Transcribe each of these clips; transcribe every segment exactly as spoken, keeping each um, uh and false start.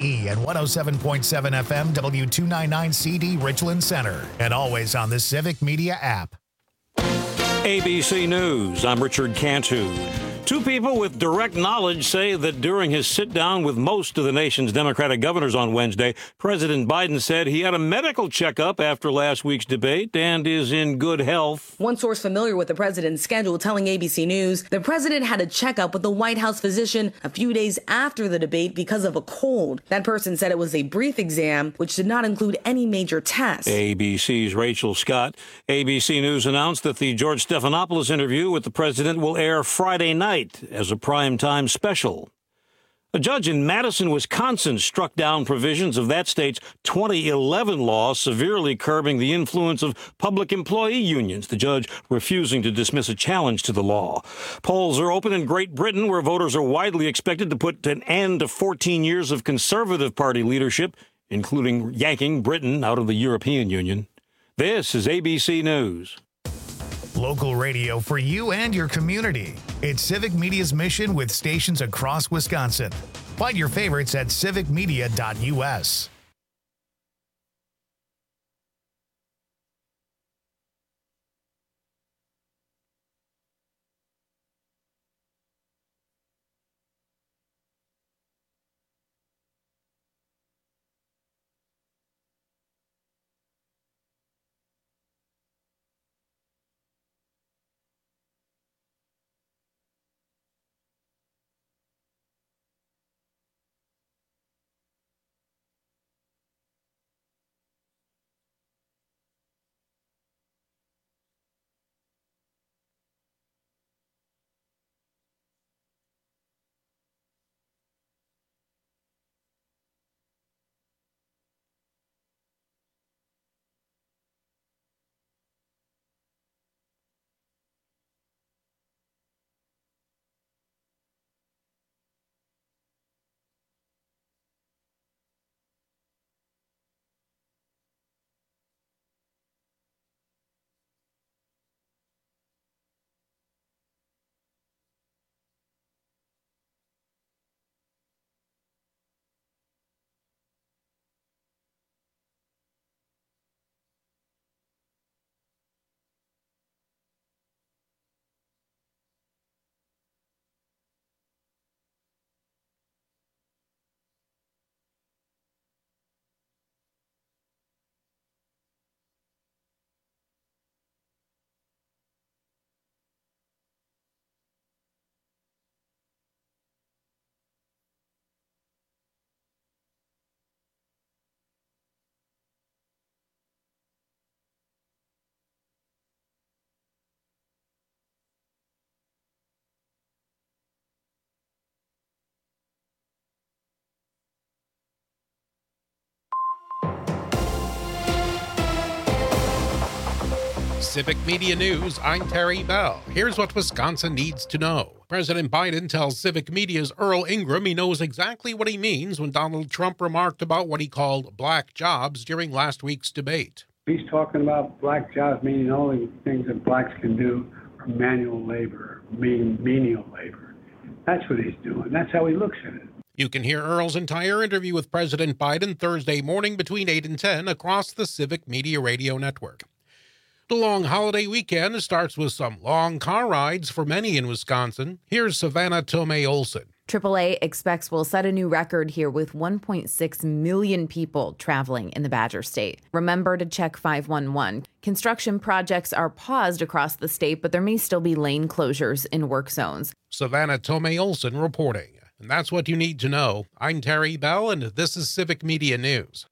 E and one oh seven point seven F M W two ninety-nine C D Richland Center. And always on the Civic Media app. A B C News, I'm Richard Cantu. Two people with direct knowledge say that during his sit-down with most of the nation's Democratic governors on Wednesday, President Biden said he had a medical checkup after last week's debate and is in good health. One source familiar with the president's schedule telling A B C News the president had a checkup with the White House physician a few days after the debate because of a cold. That person said it was a brief exam, which did not include any major tests. A B C's Rachel Scott. A B C News announced that the George Stephanopoulos interview with the president will air Friday night as a primetime special. A judge in Madison, Wisconsin, struck down provisions of that state's twenty eleven law severely curbing the influence of public employee unions, the judge refusing to dismiss a challenge to the law. Polls are open in Great Britain, where voters are widely expected to put an end to fourteen years of Conservative Party leadership, including yanking Britain out of the European Union. This is A B C News. Local radio for you and your community. It's Civic Media's mission with stations across Wisconsin. Find your favorites at civic media dot U S. Civic Media News, I'm Terry Bell. Here's what Wisconsin needs to know. President Biden tells Civic Media's Earl Ingram he knows exactly what he means when Donald Trump remarked about what he called black jobs during last week's debate. He's talking about black jobs, meaning only things that blacks can do are manual labor, meaning menial labor. That's what he's doing. That's how he looks at it. You can hear Earl's entire interview with President Biden Thursday morning between eight and ten across the Civic Media Radio Network. The long holiday weekend starts with some long car rides for many in Wisconsin. Here's Savannah Tomei Olson. triple A expects we'll set a new record here with one point six million people traveling in the Badger State. Remember to check five one one. Construction projects are paused across the state, but there may still be lane closures in work zones. Savannah Tomei Olson reporting. And that's what you need to know. I'm Terry Bell, and this is Civic Media News.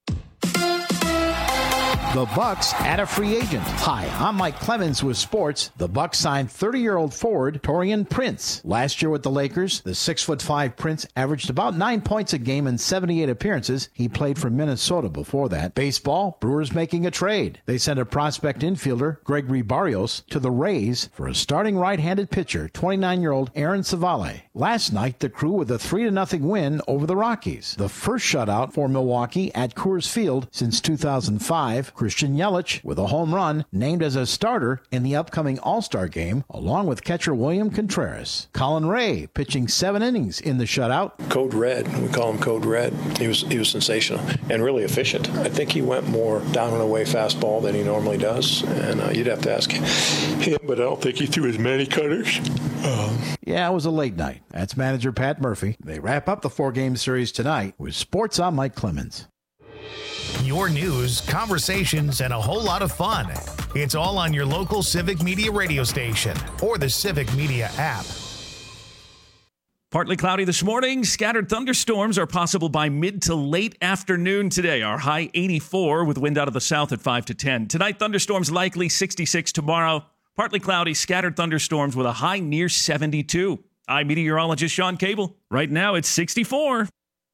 The Bucks add a free agent. Hi, I'm Mike Clemens with sports. The Bucks signed thirty-year-old forward Taurean Prince. Last year with the Lakers, the six foot five Prince averaged about nine points a game in seventy-eight appearances. He played for Minnesota before that. Baseball, Brewers making a trade. They sent a prospect infielder, Gregory Barrios, to the Rays for a starting right-handed pitcher, twenty-nine-year-old Aaron Savale. Last night, the Crew with a three to nothing win over the Rockies. The first shutout for Milwaukee at Coors Field since two thousand five. Christian Yelich, with a home run, named as a starter in the upcoming All-Star game, along with catcher William Contreras. Colin Ray pitching seven innings in the shutout. Code Red, we call him Code Red. He was he was sensational and really efficient. I think he went more down and away fastball than he normally does, and uh, you'd have to ask him, but I don't think he threw as many cutters. Um. Yeah, it was a late night. That's manager Pat Murphy. They wrap up the four-game series tonight with Sports on Mike Clemens. Your news, conversations, and a whole lot of fun. It's all on your local Civic Media radio station or the Civic Media app. Partly cloudy this morning. Scattered thunderstorms are possible by mid to late afternoon today. Our high eighty-four with wind out of the south at five to ten. Tonight, thunderstorms likely sixty-six tomorrow. Partly cloudy, scattered thunderstorms with a high near seventy-two. I'm meteorologist Sean Cable. Right now, it's sixty-four.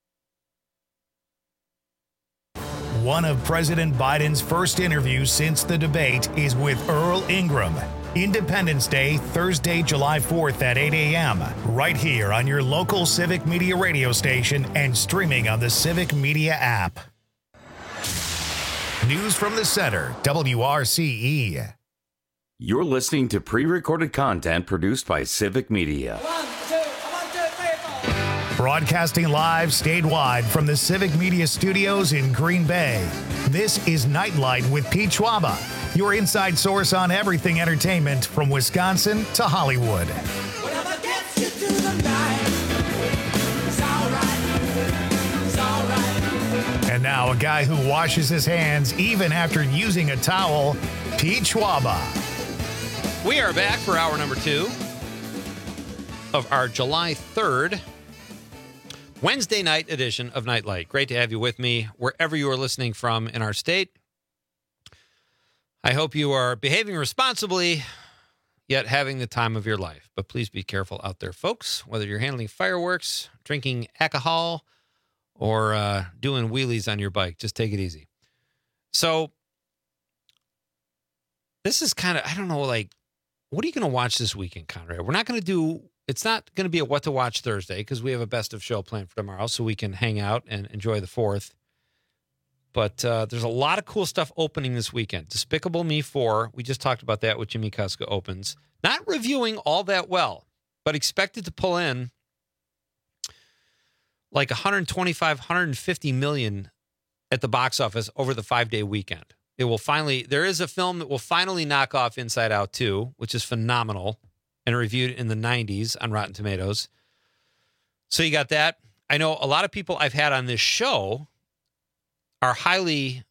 One of President Biden's first interviews since the debate is with Earl Ingram. Independence Day, Thursday, July fourth at eight a.m. right here on your local Civic Media radio station and streaming on the Civic Media app. News from the Center, W R C E. You're listening to pre-recorded content produced by Civic Media. One, two, one, two, three, four. Broadcasting live statewide from the Civic Media studios in Green Bay. This is Nightlight with Pete Schwaba, your inside source on everything entertainment from Wisconsin to Hollywood. Whatever gets you through the night, it's all right, it's all right. And now a guy who washes his hands even after using a towel, Pete Schwaba. We are back for hour number two of our July third Wednesday night edition of Nightlight. Great to have you with me wherever you are listening from in our state. I hope you are behaving responsibly, yet having the time of your life. But please be careful out there, folks, whether you're handling fireworks, drinking alcohol, or uh, doing wheelies on your bike. Just take it easy. So this is kind of, I don't know, like, what are you going to watch this weekend, Conrad? We're not going to do, it's not going to be a What to Watch Thursday because we have a best of show planned for tomorrow so we can hang out and enjoy the fourth. But uh, there's a lot of cool stuff opening this weekend. Despicable Me four, we just talked about that with Jimmy Kuska opens. Not reviewing all that well, but expected to pull in like one twenty-five, one fifty million at the box office over the five-day weekend. It will finally, there is a film that will finally knock off Inside Out two, which is phenomenal, and reviewed in the nineties on Rotten Tomatoes. So you got that. I know a lot of people I've had on this show are highly,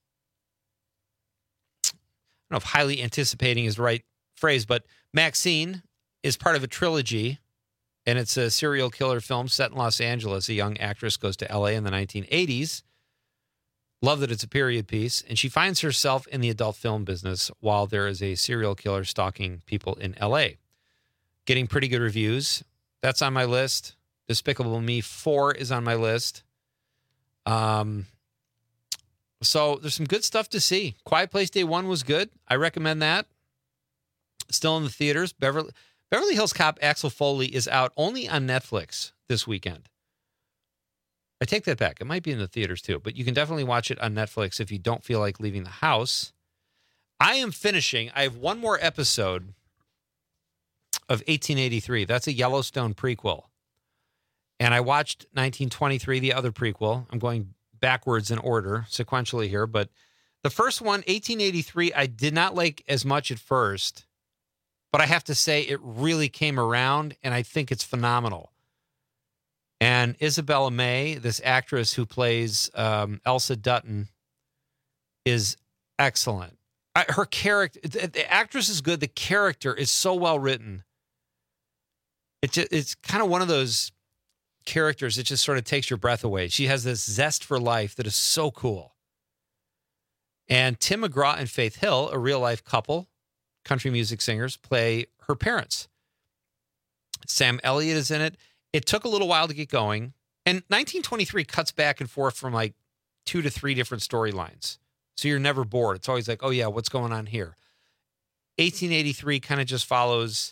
I don't know if highly anticipating is the right phrase, but Maxine is part of a trilogy, and it's a serial killer film set in Los Angeles. A young actress goes to L A in the nineteen eighties. Love that it's a period piece, and she finds herself in the adult film business while there is a serial killer stalking people in L A. Getting pretty good reviews. That's on my list. Despicable Me four is on my list. Um, so there's some good stuff to see. Quiet Place Day one was good. I recommend that. Still in the theaters. Beverly, Beverly Hills Cop Axel Foley is out only on Netflix this weekend. I take that back. It might be in the theaters too, but you can definitely watch it on Netflix if you don't feel like leaving the house. I am finishing. I have one more episode of eighteen eighty-three. That's a Yellowstone prequel. And I watched nineteen twenty-three, the other prequel. I'm going backwards in order, sequentially here. But the first one, eighteen eighty-three, I did not like as much at first. But I have to say it really came around, and I think it's phenomenal. And Isabella May, this actress who plays um, Elsa Dutton, is excellent. I, her character, the, the actress is good. The character is so well written. It just, it's kind of one of those characters that just sort of takes your breath away. She has this zest for life that is so cool. And Tim McGraw and Faith Hill, a real-life couple, country music singers, play her parents. Sam Elliott is in it. It took a little while to get going. And nineteen twenty-three cuts back and forth from like two to three different storylines. So you're never bored. It's always like, oh yeah, what's going on here? eighteen eighty-three kind of just follows,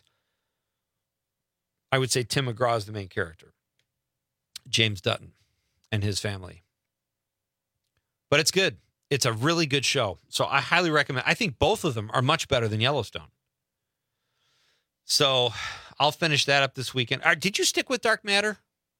I would say Tim McGraw is the main character. James Dutton and his family. But it's good. It's a really good show. So I highly recommend. I think both of them are much better than Yellowstone. So I'll finish that up this weekend. All right, did you stick with Dark Matter?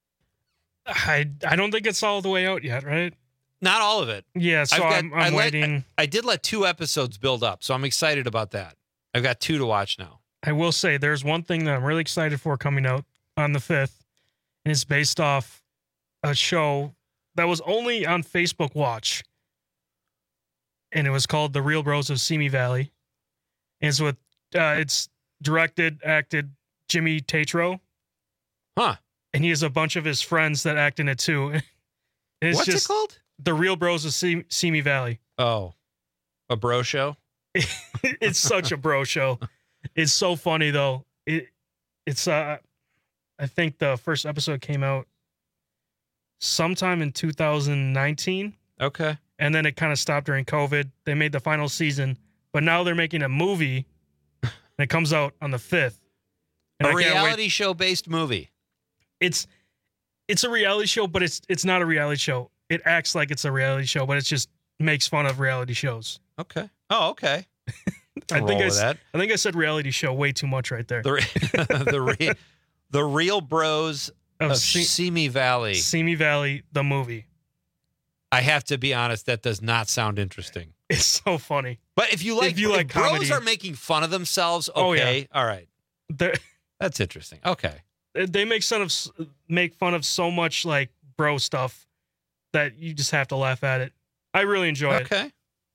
I I don't think it's all the way out yet, right? Not all of it. Yeah, so I've got- I'm, I'm I let- waiting. I, I did let two episodes build up, so I'm excited about that. I've got two to watch now. I will say there's one thing that I'm really excited for coming out on the fifth, and it's based off a show that was only on Facebook Watch, and it was called The Real Bros of Simi Valley. And it's with uh, it's directed, acted Jimmy Tatro. Huh. And he has a bunch of his friends that act in it too. It's What's just it called? The Real Bros of Sim- Simi Valley. Oh, a bro show? It's such a bro show. It's so funny though. It it's uh I think the first episode came out sometime in two thousand nineteen. Okay. And then it kind of stopped during COVID. They made the final season, but now they're making a movie and it comes out on the fifth. And A I can't wait. reality show based movie. It's it's a reality show, but it's it's not a reality show. It acts like it's a reality show, but it just makes fun of reality shows. Okay. Oh, okay. I Roll think I, with s- that. I think I said reality show way too much right there. The re- the, re- the Real Bros Of of Se- Simi Valley. Simi Valley, the movie. I have to be honest, that does not sound interesting. It's so funny. But if you like, If you like bros comedy- are making fun of themselves, okay, Oh, yeah. all right, They're- that's interesting. Okay, They make fun of s- make fun of so much like bro stuff that you just have to laugh at it. I really enjoy it. okay.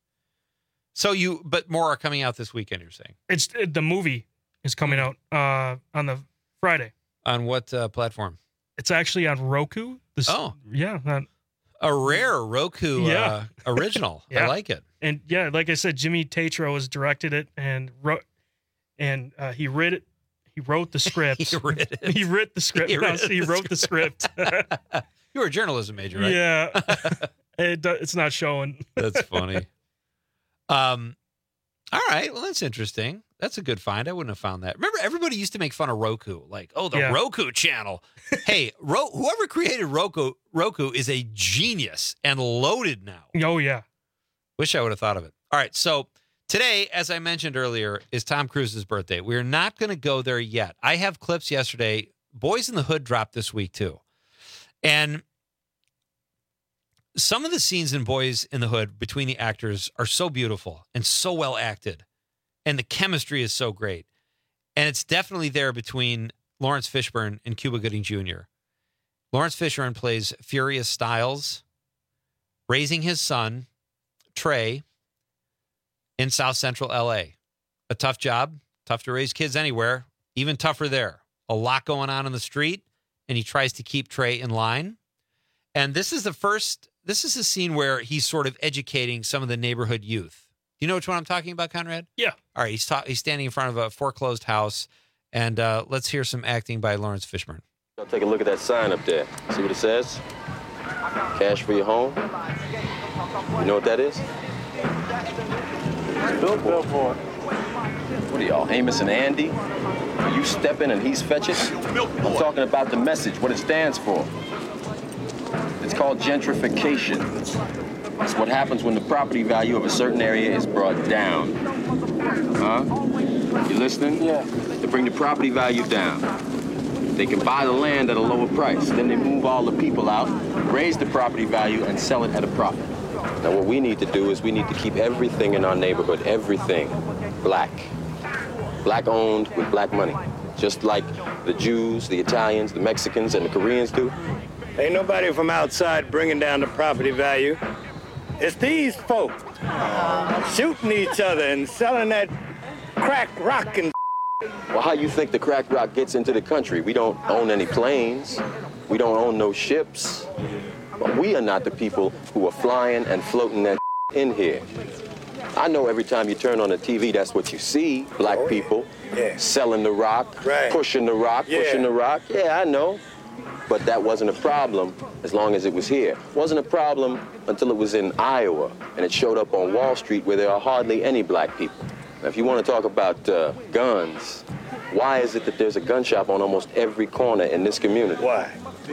So you, but more are coming out this weekend. You're saying It's it, the movie is coming out uh, on the Friday. on what uh, platform? It's actually on Roku. This, Oh. yeah, on- A rare Roku Yeah. uh, original. I Yeah. like it. and yeah, like I said, Jimmy Tatro has directed it and wrote, and uh, he read it. He wrote the script. He read it. He wrote the script. He No, read he the wrote the script. You were a journalism major, right? Yeah, it, do- it's not showing. That's funny. Um, all right. Well, that's interesting. That's a good find. I wouldn't have found that. Remember, everybody used to make fun of Roku, like, oh, the Yeah. Roku channel. Hey, Ro- whoever created Roku, Roku is a genius and loaded now. Oh yeah. Wish I would have thought of it. All right. So today, as I mentioned earlier, is Tom Cruise's birthday. We're not going to go there yet. I have clips yesterday. Boys in the Hood dropped this week too. And some of the scenes in Boys in the Hood between the actors are so beautiful and so well acted. And the chemistry is so great. And it's definitely there between Lawrence Fishburne and Cuba Gooding Junior Lawrence Fishburne plays Furious Styles, raising his son, Trey, in South Central L A. A tough job, tough to raise kids anywhere, even tougher there. A lot going on in the street, and he tries to keep Trey in line. And this is the first, this is a scene where he's sort of educating some of the neighborhood youth. Do you know which one I'm talking about, Conrad? Yeah. All right, he's, ta- he's standing in front of a foreclosed house, and uh, let's hear some acting by Lawrence Fishburne. Take a look at that sign up there. See what it says? Cash for your home. You know what that is? Billboard. What are y'all, Amos and Andy? Are you stepping and he's fetching? I'm talking about the message, what it stands for. It's called gentrification. It's what happens when the property value of a certain area is brought down. Huh? You listening? Yeah. To bring the property value down. They can buy the land at a lower price. Then they move all the people out, raise the property value, and sell it at a profit. Now what we need to do is we need to keep everything in our neighborhood, everything, black. Black owned with black money. Just like the Jews, the Italians, the Mexicans, and the Koreans do. Ain't nobody from outside bringing down the property value. It's these folk shooting each other and selling that crack rock and Well, how you think the crack rock gets into the country? We don't own any planes. We don't own no ships. But we are not the people who are flying and floating that in here. I know every time you turn on the T V, that's what you see. Black Oh, yeah. people Yeah. selling the rock, Right. pushing the rock, Yeah. pushing the rock. Yeah, I know. But that wasn't a problem as long as it was here. Wasn't a problem until it was in Iowa and it showed up on Wall Street where there are hardly any black people. Now, if you want to talk about uh, guns, why is it that there's a gun shop on almost every corner in this community? Why?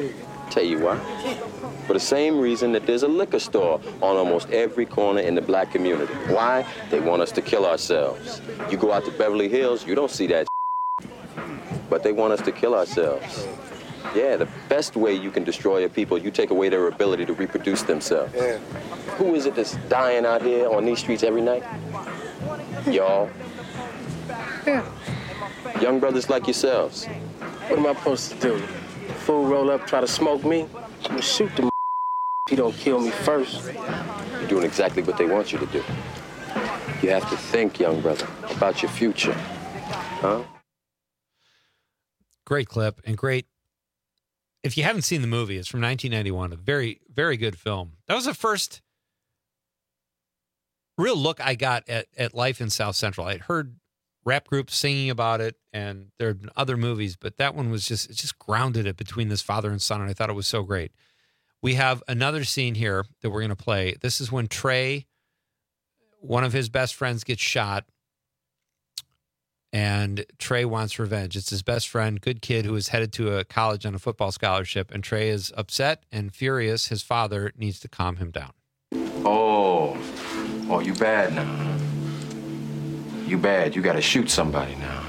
Tell you why. For the same reason that there's a liquor store on almost every corner in the black community. Why? They want us to kill ourselves. You go out to Beverly Hills, you don't see that but they want us to kill ourselves. Yeah, the best way you can destroy a people, you take away their ability to reproduce themselves. Yeah. Who is it that's dying out here on these streets every night? Y'all. Yeah. Young brothers like yourselves. What am I supposed to do? Fool roll up, try to smoke me? I'm gonna shoot the if he don't kill me first. You're doing exactly what they want you to do. You have to think, young brother, about your future. Huh? Great clip and great. If you haven't seen the movie, it's from nineteen ninety-one. A very, very good film. That was the first real look I got at, at life in South Central. I'd heard rap groups singing about it, and there had been other movies, but that one was just, it just grounded it between this father and son, and I thought it was so great. We have another scene here that we're going to play. This is when Trey, one of his best friends, gets shot, and Trey wants revenge. It's his best friend, good kid, who is headed to a college on a football scholarship, and Trey is upset and furious. His father needs to calm him down. Oh, oh, you bad now. You bad. You got to shoot somebody now.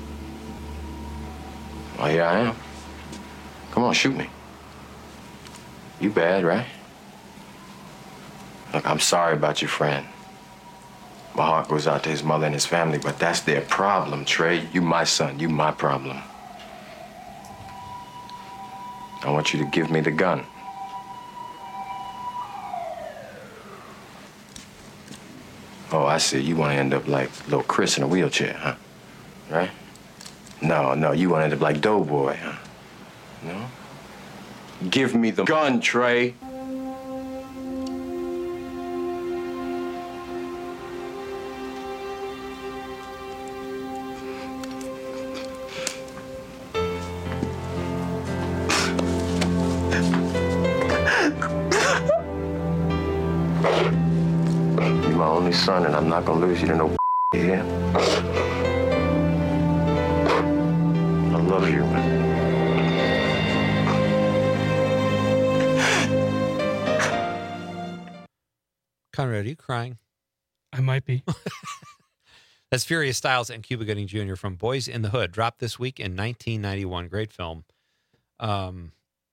Well, here I am. Come on, shoot me. You bad, right? Look, I'm sorry about your friend. My heart goes out to his mother and his family, but that's their problem, Trey. You my son. You my problem. I want you to give me the gun. Oh, I see. You want to end up like little Chris in a wheelchair, huh? Right? No, no. You want to end up like Doughboy, huh? No? Give me the gun, Trey. You're my only son, and I'm not gonna lose you to no here. I love you, man. Conrad, are you crying? I might be. That's Furious Styles and Cuba Gooding Junior from Boys in the Hood, dropped this week in nineteen ninety-one. Great film. Um,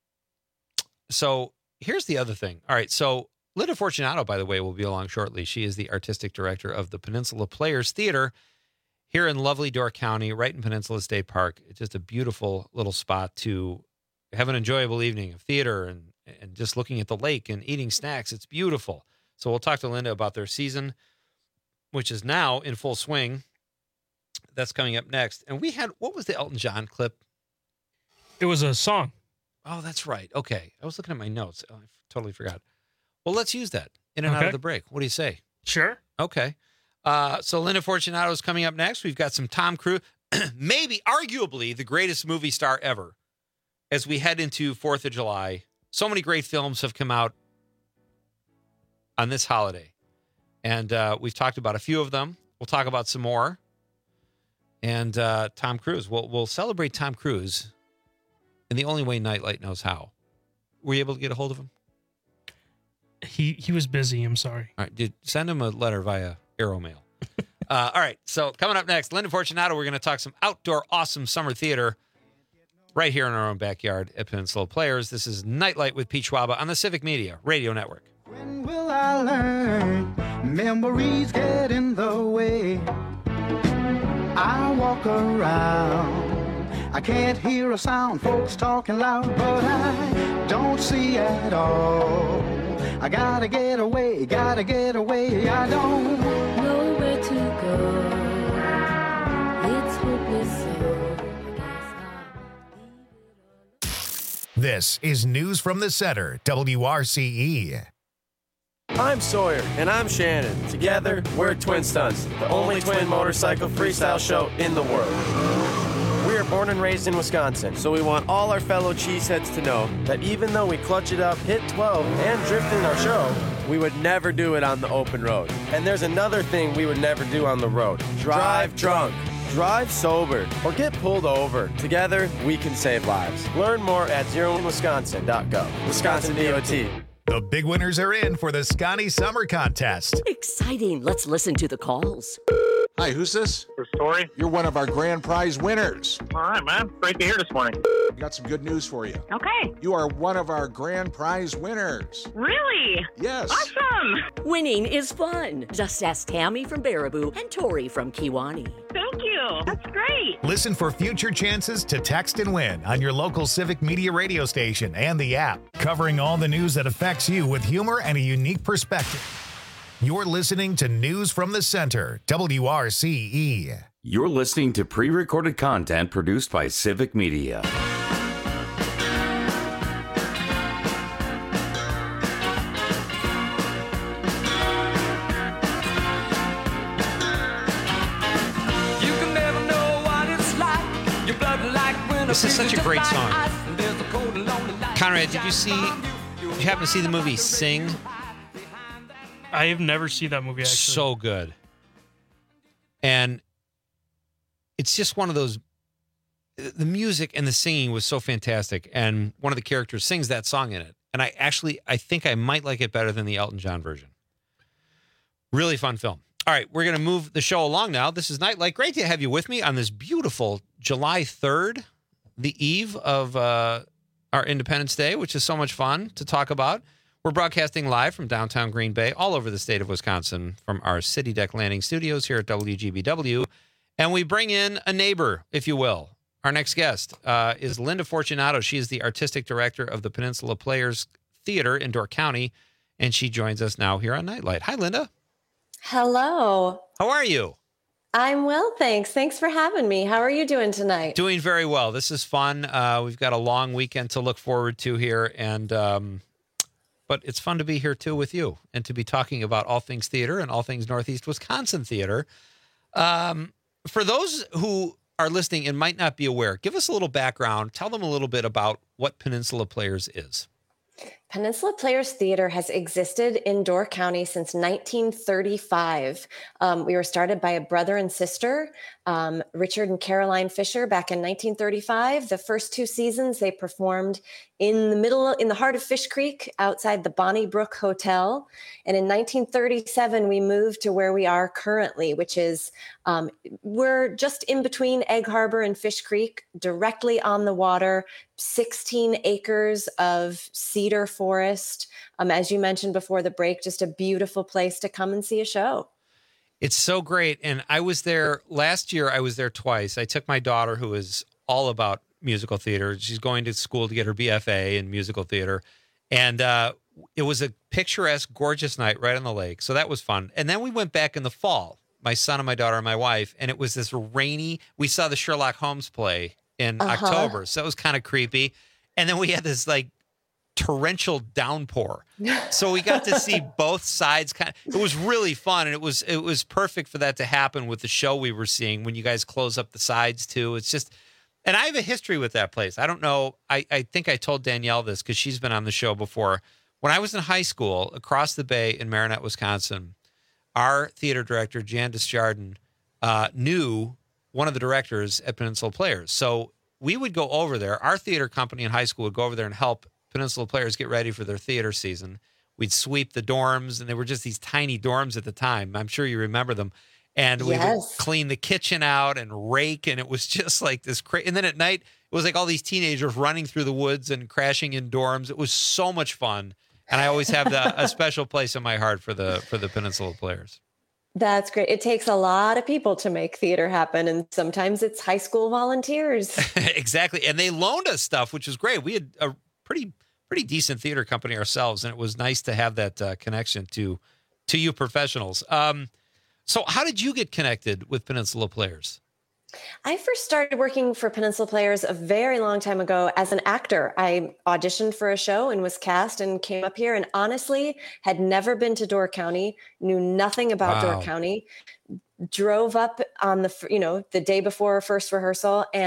so here's the other thing. All right, so Linda Fortunato, by the way, will be along shortly. She is the artistic director of the Peninsula Players Theater here in lovely Door County, right in Peninsula State Park. It's just a beautiful little spot to have an enjoyable evening of theater and, and just looking at the lake and eating snacks. It's beautiful. So we'll talk to Linda about their season, which is now in full swing. That's coming up next. And we had, what was the Elton John clip? It was a song. Oh, that's right. Okay. I was looking at my notes. Oh, I totally forgot. Well, let's use that in and okay. out of the break. What do you say? Sure. Okay. Uh, so Linda Fortunato is coming up next. We've got some Tom Cruise, maybe arguably the greatest movie star ever as we head into fourth of July. So many great films have come out on this holiday. And uh, we've talked about a few of them. We'll talk about some more. And uh, Tom Cruise. We'll, we'll celebrate Tom Cruise in the only way Nightlight knows how. Were you able to get a hold of him? He he was busy. I'm sorry. All right. Dude, send him a letter via AeroMail. uh, all right. So coming up next, Linda Fortunato, we're going to talk some outdoor awesome summer theater right here in our own backyard at Peninsula Players. This is Nightlight with Pete Schwaba on the Civic Media Radio Network. When will I learn? Memories get in the way. I walk around. I can't hear a sound, folks talking loud, but I don't see at all. I gotta get away, gotta get away. I don't know where to go. It's hopeless, so this is News from the Center, W R C E. I'm Sawyer, and I'm Shannon. Together, we're Twin Stunts, the only twin motorcycle freestyle show in the world. We are born and raised in Wisconsin, so we want all our fellow cheeseheads to know that even though we clutch it up, hit twelve, and drift in our show, we would never do it on the open road. And there's another thing we would never do on the road. Drive drunk. Drive sober or get pulled over. Together, we can save lives. Learn more at zero wisconsin dot gov. Wisconsin D O T. The big winners are in for the Scotty Summer Contest. Exciting. Let's listen to the calls. Hi, who's this? For Story. You're one of our grand prize winners. All right, man. Great to hear this morning. We got some good news for you. Okay. You are one of our grand prize winners. Really? Yes. Awesome. Winning is fun. Just ask Tammy from Baraboo and Tori from Kiwani. Thank you. That's great. Listen for future chances to text and win on your local Civic Media radio station and the app, covering all the news that affects you with humor and a unique perspective. You're listening to News from the Center, W R C E. You're listening to pre-recorded content produced by Civic Media. This is such a great song. Conrad, did you see, did you happen to see the movie Sing? I have never seen that movie, actually. So good. And it's just one of those, the music and the singing was so fantastic. And one of the characters sings that song in it. And I actually, I think I might like it better than the Elton John version. Really fun film. All right, we're going to move the show along now. This is Nightlight. Great to have you with me on this beautiful July third, the eve of uh, our Independence Day, which is so much fun to talk about. We're broadcasting live from downtown Green Bay, all over the state of Wisconsin, from our City Deck Landing studios here at W G B W. And we bring in a neighbor, if you will. Our next guest uh, is Linda Fortunato. She is the artistic director of the Peninsula Players Theater in Door County, and she joins us now here on Nightlight. Hi, Linda. Hello. How are you? I'm well, thanks. Thanks for having me. How are you doing tonight? Doing very well. This is fun. Uh, we've got a long weekend to look forward to here, and um, but it's fun to be here, too, with you and to be talking about all things theater and all things Northeast Wisconsin theater. Um, for those who are listening and might not be aware, give us a little background. Tell them a little bit about what Peninsula Players is. Peninsula Players Theater has existed in Door County since nineteen thirty-five. Um, we were started by a brother and sister, um, Richard and Caroline Fisher, back in nineteen thirty-five. The first two seasons they performed in the middle, in the heart of Fish Creek, outside the Bonnie Brook Hotel. And in nineteen thirty-seven, we moved to where we are currently, which is um, we're just in between Egg Harbor and Fish Creek, directly on the water, sixteen acres of cedar forest. Um, as you mentioned before the break, just a beautiful place to come and see a show. It's so great. And I was there last year. I was there twice. I took my daughter, who is all about musical theater. She's going to school to get her B F A in musical theater. And uh, it was a picturesque, gorgeous night right on the lake. So that was fun. And then we went back in the fall, my son and my daughter and my wife, and it was this rainy, we saw the Sherlock Holmes play in uh-huh. October. So it was kind of creepy. And then we had this like torrential downpour. So we got to see both sides. Kind of, it was really fun. And it was, it was perfect for that to happen with the show we were seeing when you guys close up the sides too. It's just, and I have a history with that place. I don't know. I, I think I told Danielle this because she's been on the show before. When I was in high school across the bay in Marinette, Wisconsin, our theater director, Jan Desjardins, uh, knew one of the directors at Peninsula Players. So we would go over there. Our theater company in high school would go over there and help Peninsula Players get ready for their theater season. We'd sweep the dorms, and they were just these tiny dorms at the time. I'm sure you remember them. And we yes. would clean the kitchen out and rake, and it was just like this crazy. And then at night, it was like all these teenagers running through the woods and crashing in dorms. It was so much fun. And I always have the, a special place in my heart for the for the Peninsula Players. That's great. It takes a lot of people to make theater happen, and sometimes it's high school volunteers. Exactly. And they loaned us stuff, which was great. We had a pretty pretty decent theater company ourselves, and it was nice to have that uh, connection to to you professionals. Um, so how did you get connected with Peninsula Players? I first started working for Peninsula Players a very long time ago as an actor. I auditioned for a show and was cast and came up here, and honestly had never been to Door County, knew nothing about wow. Door County, drove up on the, you know, the day before first rehearsal and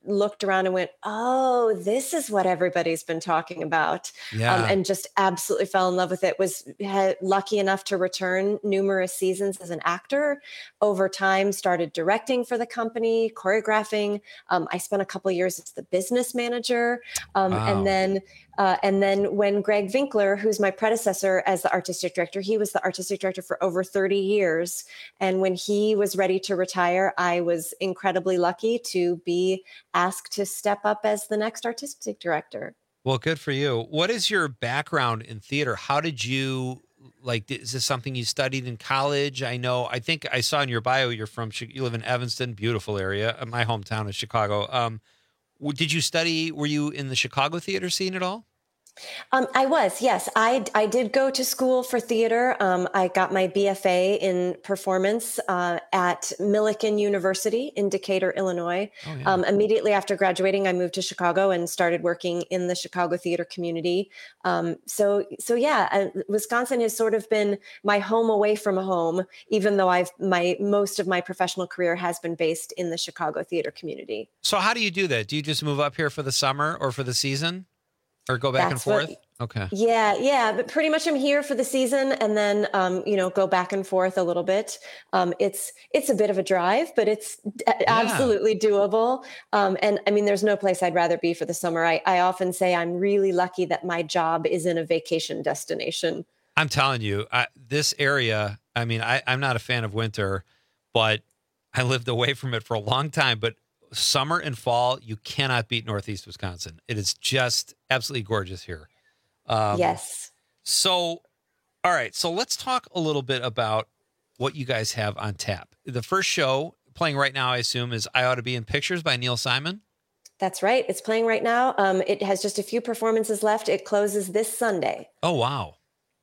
looked around and went, oh, this is what everybody's been talking about. Yeah. Um, and just absolutely fell in love with it. Was had, lucky enough to return numerous seasons as an actor. Over time, started directing for the company, choreographing. Um, I spent a couple of years as the business manager. Um, Wow. And then uh, and then when Greg Winkler, who's my predecessor as the artistic director, he was the artistic director for over thirty years. And when he was ready to retire, I was incredibly lucky to be asked to step up as the next artistic director. Well, good for you. What is your background in theater? How did you, like, is this something you studied in college? I know, I think I saw in your bio, you're from, Chi- you live in Evanston, beautiful area. Uh, My hometown is Chicago. Um, w- did you study, were you in the Chicago theater scene at all? Um, I was, yes. I, I did go to school for theater. Um, I got my B F A in performance uh, at Millikan University in Decatur, Illinois. Oh, yeah. Um, immediately after graduating, I moved to Chicago and started working in the Chicago theater community. Um, so, so yeah, uh, Wisconsin has sort of been my home away from home, even though I've my most of my professional career has been based in the Chicago theater community. So how do you do that? Do you just move up here for the summer or for the season? Or go back That's and forth? what- Okay. Yeah, yeah, but pretty much I'm here for the season and then, um, you know, go back and forth a little bit. Um, it's it's a bit of a drive, but it's d- absolutely doable. Um, and I mean, there's no place I'd rather be for the summer. I, I often say I'm really lucky that my job is in a vacation destination. I'm telling you, I, this area, I mean, I, I'm not a fan of winter, but I lived away from it for a long time. But summer and fall, you cannot beat Northeast Wisconsin. It is just absolutely gorgeous here. Um, Yes. So, all right. So let's talk a little bit about what you guys have on tap. The first show playing right now, I assume, is I Ought to Be in Pictures by Neil Simon. That's right. It's playing right now. Um, it has just a few performances left. It closes this Sunday. Oh, wow.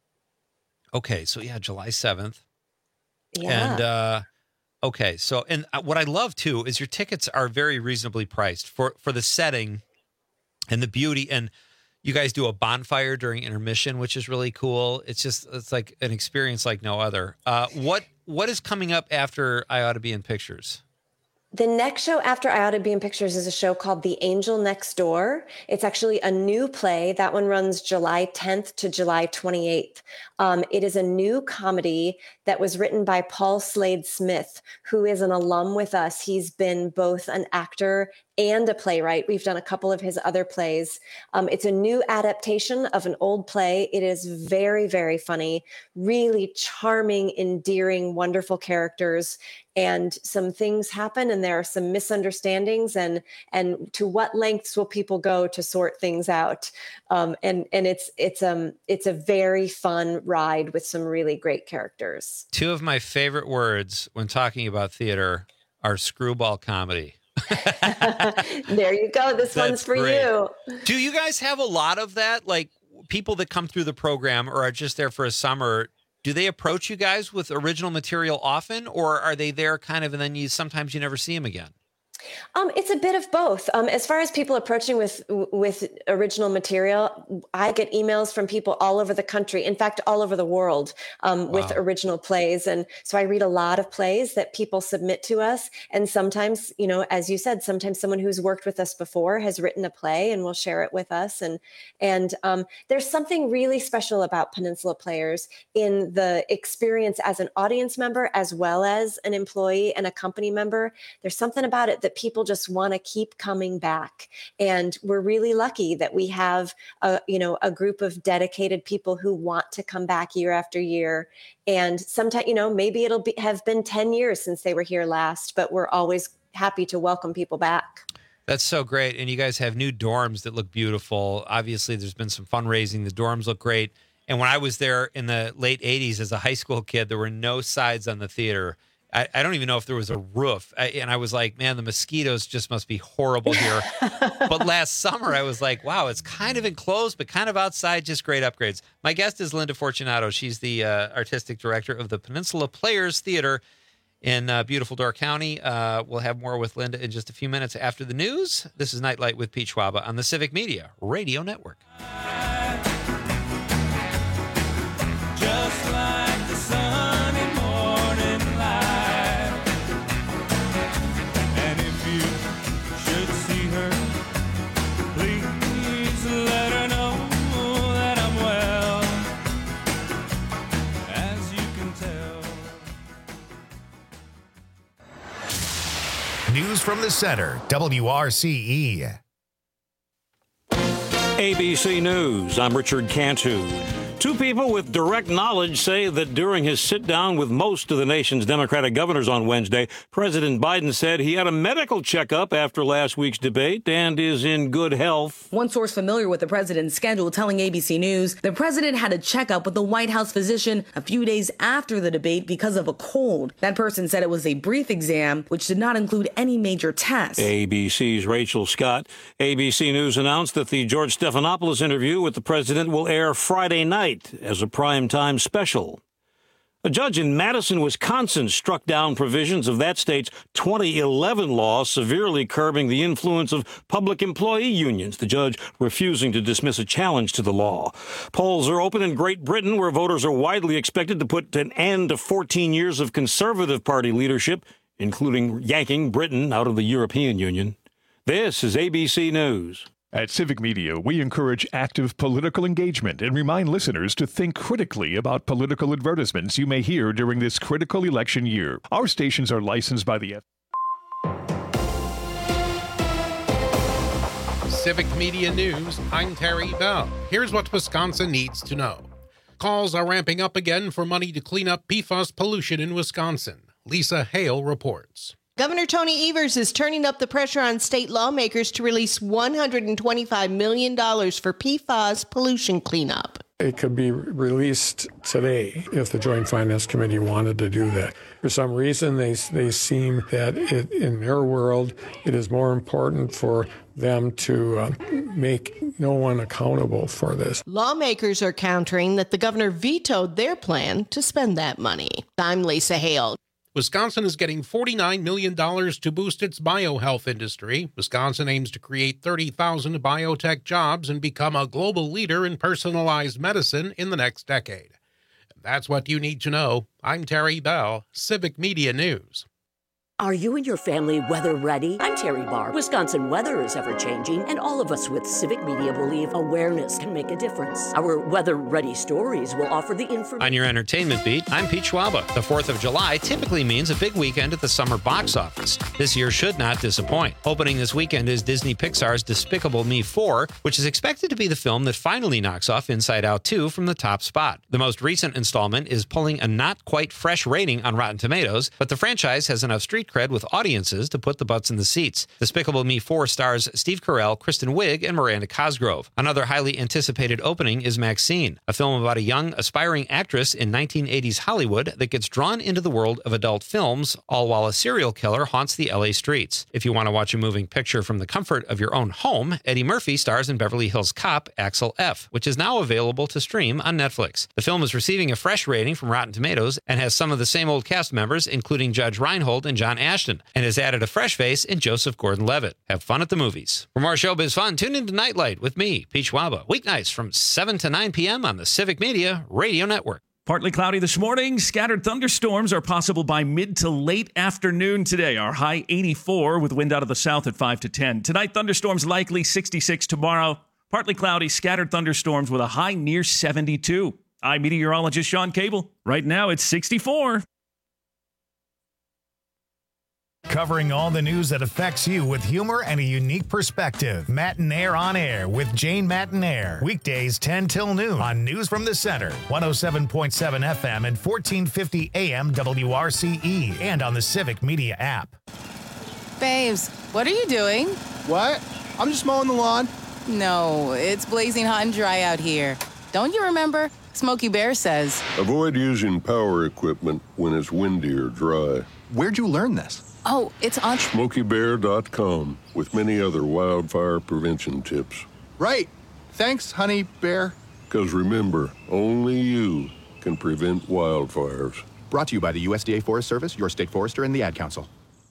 Okay. So, yeah, July seventh. Yeah. And, uh, okay. So, and what I love, too, is your tickets are very reasonably priced for, for the setting and the beauty. And you guys do a bonfire during intermission, which is really cool. It's just, it's like an experience like no other. Uh, what What is coming up after I Ought to Be in Pictures? The next show after I Ought to Be in Pictures is a show called The Angel Next Door. It's actually a new play. That one runs July tenth to July twenty-eighth. Um, it is a new comedy that was written by Paul Slade Smith, who is an alum with us. He's been both an actor and a playwright. We've done a couple of his other plays. Um, it's a new adaptation of an old play. It is very, very funny, really charming, endearing, wonderful characters. And some things happen and there are some misunderstandings and and to what lengths will people go to sort things out? Um, and and it's it's um it's a very fun ride with some really great characters. Two of my favorite words when talking about theater are screwball comedy. There you go. This That's one's for great. you. Do you guys have a lot of that? Like people that come through the program or are just there for a summer, do they approach you guys with original material often, or are they there kind of and then you sometimes you never see them again? Um, it's a bit of both. Um, as far as people approaching with with original material, I get emails from people all over the country, in fact, all over the world, um, with Wow. original plays. And so I read a lot of plays that people submit to us. And sometimes, you know, as you said, sometimes someone who's worked with us before has written a play and will share it with us. And and um, there's something really special about Peninsula Players in the experience as an audience member, as well as an employee and a company member. There's something about it that people just want to keep coming back. And we're really lucky that we have a, you know, a group of dedicated people who want to come back year after year. And sometimes, you know, maybe it'll be, have been ten years since they were here last, but we're always happy to welcome people back. That's so great. And you guys have new dorms that look beautiful. Obviously, there's been some fundraising. The dorms look great. And when I was there in the late eighties as a high school kid, there were no sides on the theater. I, I don't even know if there was a roof. I, and I was like, man, the mosquitoes just must be horrible here. But last summer, I was like, wow, it's kind of enclosed, but kind of outside, just great upgrades. My guest is Linda Fortunato. She's the uh, artistic director of the Peninsula Players Theater in uh, beautiful Door County. Uh, we'll have more with Linda in just a few minutes after the news. This is Nightlight with Pete Schwaba on the Civic Media Radio Network. Just like the sunny morning light. And if you should see her News from the Center, W R C E. A B C News, I'm Richard Cantu. Two people with direct knowledge say that during his sit-down with most of the nation's Democratic governors on Wednesday, President Biden said he had a medical checkup after last week's debate and is in good health. One source familiar with the president's schedule telling A B C News the president had a checkup with the White House physician a few days after the debate because of a cold. That person said it was a brief exam, which did not include any major tests. A B C's Rachel Scott. A B C News announced that the George Stephanopoulos interview with the president will air Friday night as a primetime special. A judge in Madison, Wisconsin, struck down provisions of that state's twenty eleven law severely curbing the influence of public employee unions, the judge refusing to dismiss a challenge to the law. Polls are open in Great Britain, where voters are widely expected to put an end to fourteen years of Conservative Party leadership, including yanking Britain out of the European Union. This is A B C News. At Civic Media, we encourage active political engagement and remind listeners to think critically about political advertisements you may hear during this critical election year. Our stations are licensed by the F. Civic Media News, I'm Terry Bell. Here's what Wisconsin needs to know. Calls are ramping up again for money to clean up P FAS pollution in Wisconsin. Lisa Hale reports. Governor Tony Evers is turning up the pressure on state lawmakers to release one hundred twenty-five million dollars for P FAS pollution cleanup. It could be released today if the Joint Finance Committee wanted to do that. For some reason, they they seem that it, in their world, it is more important for them to uh, make no one accountable for this. Lawmakers are countering that the governor vetoed their plan to spend that money. I'm Lisa Hale. Wisconsin is getting forty-nine million dollars to boost its biohealth industry. Wisconsin aims to create thirty thousand biotech jobs and become a global leader in personalized medicine in the next decade. And that's what you need to know. I'm Terry Bell, Civic Media News. Are you and your family weather ready? I'm Terry Barr. Wisconsin weather is ever-changing, and all of us with Civic Media believe awareness can make a difference. Our weather-ready stories will offer the information. On your entertainment beat, I'm Pete Schwaba. The fourth of July typically means a big weekend at the summer box office. This year should not disappoint. Opening this weekend is Disney Pixar's Despicable Me four, which is expected to be the film that finally knocks off Inside Out two from the top spot. The most recent installment is pulling a not-quite-fresh rating on Rotten Tomatoes, but the franchise has enough street cred with audiences to put the butts in the seats. Despicable Me four stars Steve Carell, Kristen Wiig, and Miranda Cosgrove. Another highly anticipated opening is Maxine, a film about a young, aspiring actress in nineteen eighties Hollywood that gets drawn into the world of adult films, all while a serial killer haunts the L A streets. If you want to watch a moving picture from the comfort of your own home, Eddie Murphy stars in Beverly Hills Cop, Axel F., which is now available to stream on Netflix. The film is receiving a fresh rating from Rotten Tomatoes and has some of the same old cast members, including Judge Reinhold and John Ashton, and has added a fresh face in Joseph Gordon-Levitt. Have fun at the movies. For more showbiz fun, tune into Nightlight with me, Pete Schwaba, weeknights from seven to nine p.m. on the Civic Media Radio Network. Partly cloudy this morning. Scattered thunderstorms are possible by mid to late afternoon today. Our high eighty-four with wind out of the south at five to ten. Tonight, thunderstorms likely sixty-six. Tomorrow, partly cloudy, scattered thunderstorms with a high near seventy-two. I'm meteorologist Sean Cable. Right now, it's sixty-four. Covering all the news that affects you with humor and a unique perspective. Matinaire on Air with Jane Matinaire. Weekdays ten till noon on News from the Center. one oh seven point seven F M and fourteen fifty A M W R C E. And on the Civic Media app. Babes, what are you doing? What? I'm just mowing the lawn. No, it's blazing hot and dry out here. Don't you remember? Smokey Bear says. Avoid using power equipment when it's windy or dry. Where'd you learn this? Oh, it's on Smokey Bear dot com with many other wildfire prevention tips. Right. Thanks, Honey Bear. Because remember, only you can prevent wildfires. Brought to you by the U S D A Forest Service, your state forester, and the Ad Council.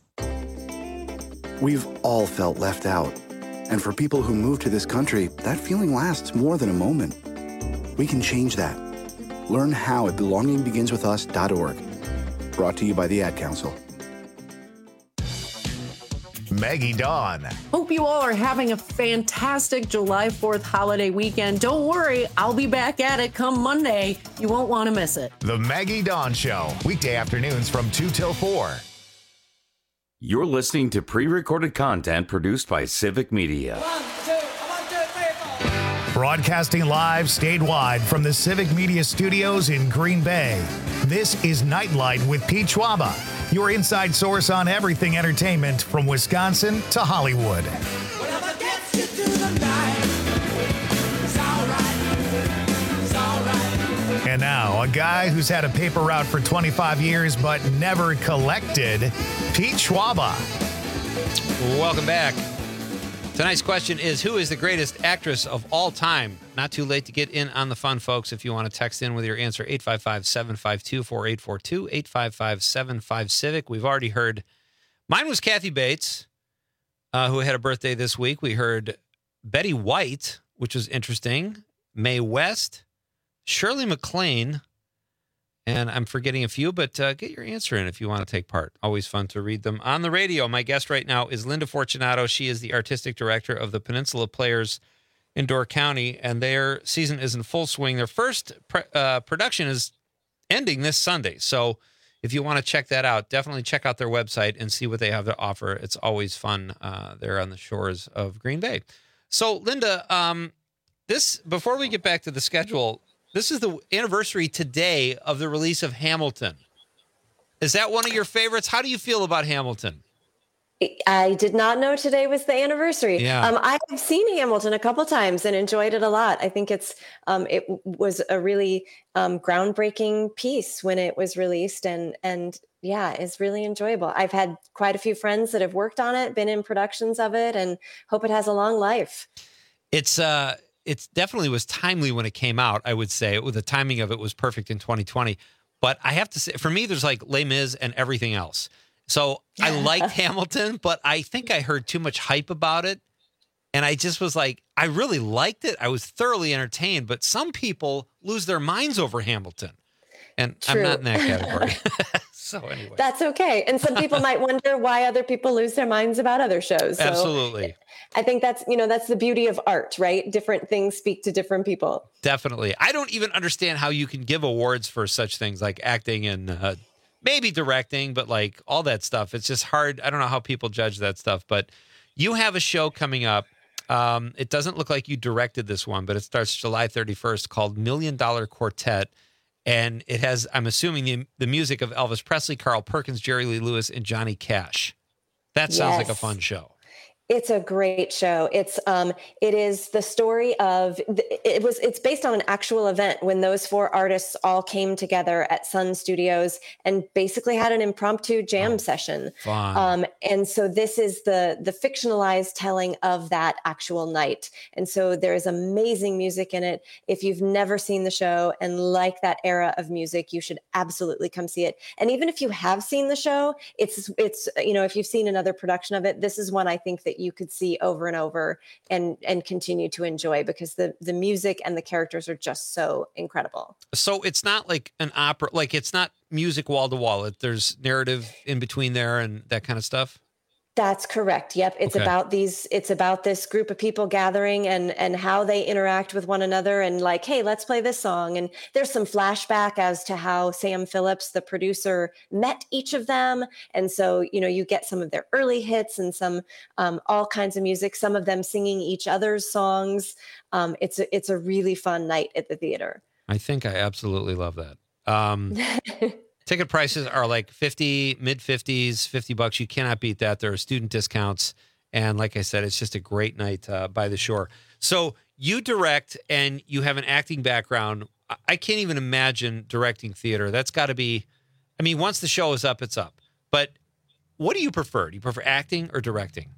We've all felt left out. And for people who move to this country, that feeling lasts more than a moment. We can change that. Learn how at belonging begins with us dot org. Brought to you by the Ad Council. Maggie Dawn. Hope you all are having a fantastic July fourth holiday weekend. Don't worry, I'll be back at it come Monday. You won't want to miss it. The Maggie Dawn Show. Weekday afternoons from two till four. You're listening to pre-recorded content produced by Civic Media. Broadcasting live statewide from the Civic Media Studios in Green Bay. This is Nightlight with Pete Schwaba, your inside source on everything entertainment from Wisconsin to Hollywood. And now, a guy who's had a paper route for twenty-five years but never collected, Pete Schwaba. Welcome back. Tonight's question is, who is the greatest actress of all time? Not too late to get in on the fun, folks. If you want to text in with your answer, eight five five, seven five two, four eight four two, eight five five, seven five, Civic. We've already heard, mine was Kathy Bates, uh, who had a birthday this week. We heard Betty White, which was interesting, Mae West, Shirley MacLaine, and I'm forgetting a few, but uh, get your answer in if you want to take part. Always fun to read them on the radio. My guest right now is Linda Fortunato. She is the artistic director of the Peninsula Players in Door County, and their season is in full swing. Their first pre- uh, production is ending this Sunday. So if you want to check that out, definitely check out their website and see what they have to offer. It's always fun uh, there on the shores of Green Bay. So, Linda, um, this before we get back to the schedule, this is the anniversary today of the release of Hamilton. Is that one of your favorites? How do you feel about Hamilton? I did not know today was the anniversary. Yeah. Um, I've seen Hamilton a couple times and enjoyed it a lot. I think it's um, it was a really um, groundbreaking piece when it was released, and and yeah, it's really enjoyable. I've had quite a few friends that have worked on it, been in productions of it, and hope it has a long life. It's uh. It definitely was timely when it came out, I would say. The timing of it was perfect in twenty twenty. But I have to say, for me, there's like Les Mis and everything else. So I liked Hamilton, but I think I heard too much hype about it. And I just was like, I really liked it. I was thoroughly entertained. But some people lose their minds over Hamilton. And True. I'm not in that category. So anyway. That's okay. And some people might wonder why other people lose their minds about other shows. So Absolutely. I think that's, you know, that's the beauty of art, right? Different things speak to different people. Definitely. I don't even understand how you can give awards for such things like acting and uh, maybe directing, but like all that stuff. It's just hard. I don't know how people judge that stuff, but you have a show coming up. Um, it doesn't look like you directed this one, but it starts July thirty-first, called Million Dollar Quartet. And it has, I'm assuming, the, the music of Elvis Presley, Carl Perkins, Jerry Lee Lewis, and Johnny Cash. That sounds Yes. like a fun show. It's a great show. It's um, it is the story of it was. It's based on an actual event when those four artists all came together at Sun Studios and basically had an impromptu jam oh, session. Fun. Um, and so this is the the fictionalized telling of that actual night. And so there is amazing music in it. If you've never seen the show and like that era of music, you should absolutely come see it. And even if you have seen the show, it's it's you know if you've seen another production of it, this is one I think that you could see over and over and and continue to enjoy because the the music and the characters are just so incredible. So it's not like an opera, like it's not music wall to wall. There's narrative in between there and that kind of stuff. That's correct. Yep. It's Okay. about these, it's about this group of people gathering and, and how they interact with one another and like, hey, let's play this song. And there's some flashback as to how Sam Phillips, the producer, met each of them. And so, you know, you get some of their early hits and some, um, all kinds of music, some of them singing each other's songs. Um, it's a, it's a really fun night at the theater. I think I absolutely love that. Um, ticket prices are like fifty, mid fifties, fifty bucks. You cannot beat that. There are student discounts. And like I said, it's just a great night uh, by the shore. So you direct and you have an acting background. I- I can't even imagine directing theater. That's got to be, I mean, once the show is up, it's up. But what do you prefer? Do you prefer acting or directing?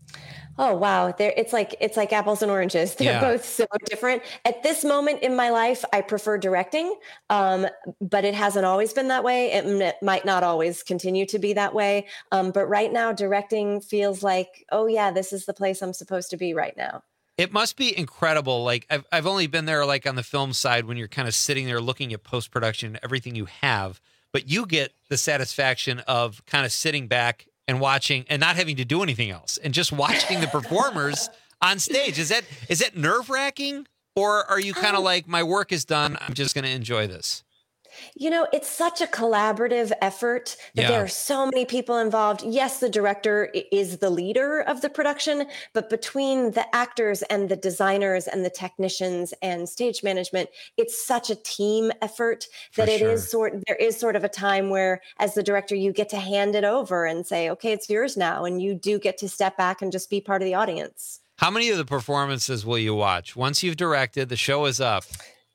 Oh, wow. There, it's like it's like apples and oranges. They're Yeah. both so different. At this moment in my life, I prefer directing, um, but it hasn't always been that way. It, m- it might not always continue to be that way. Um, but right now, directing feels like, oh, yeah, this is the place I'm supposed to be right now. It must be incredible. Like I've I've only been there like on the film side when you're kind of sitting there looking at post-production, everything you have, but you get the satisfaction of kind of sitting back and watching and not having to do anything else and just watching the performers on stage. Is that is that nerve-wracking, or are you kind of like, my work is done, I'm just going to enjoy this? You know, it's such a collaborative effort that Yeah. there are so many people involved. Yes, the director i- is the leader of the production, but between the actors and the designers and the technicians and stage management, it's such a team effort that For it is sure. sort there is sort of a time where as the director you get to hand it over and say, "Okay, it's yours now," and you do get to step back and just be part of the audience. How many of the performances will you watch? Once you've directed, the show is up.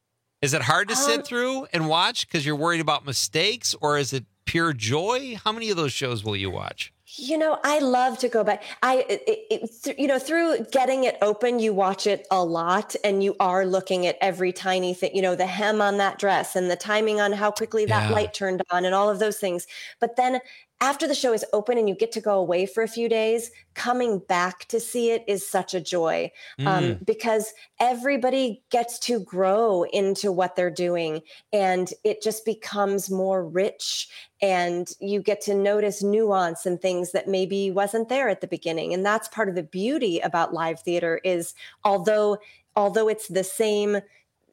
Is it hard to Um, sit through and watch because you're worried about mistakes, or is it pure joy? How many of those shows will you watch? You know, I love to go back. I, it, it, th- you know, through getting it open, you watch it a lot, and you are looking at every tiny thing. You know, the hem on that dress, and the timing on how quickly that Yeah. light turned on, and all of those things. But then, after the show is open and you get to go away for a few days, coming back to see it is such a joy um, Mm. because everybody gets to grow into what they're doing, and it just becomes more rich, and you get to notice nuance and things that maybe wasn't there at the beginning. And that's part of the beauty about live theater is although although it's the same